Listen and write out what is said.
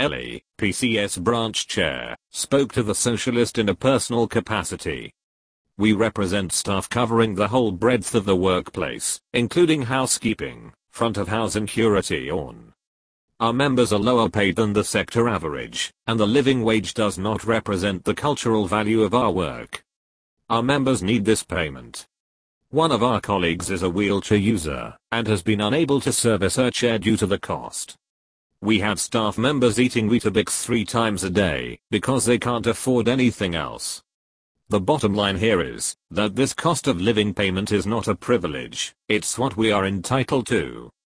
Ellie, PCS branch chair, spoke to the Socialist in a personal capacity. We represent staff covering the whole breadth of the workplace, including housekeeping, front of house and security on. Our members are lower paid than the sector average, and the living wage does not represent the cultural value of our work. Our members need this payment. One of our colleagues is a wheelchair user, and has been unable to service her chair due to the cost. We have staff members eating Weetabix 3 times a day, because they can't afford anything else. The bottom line here is, that this cost of living payment is not a privilege, it's what we are entitled to.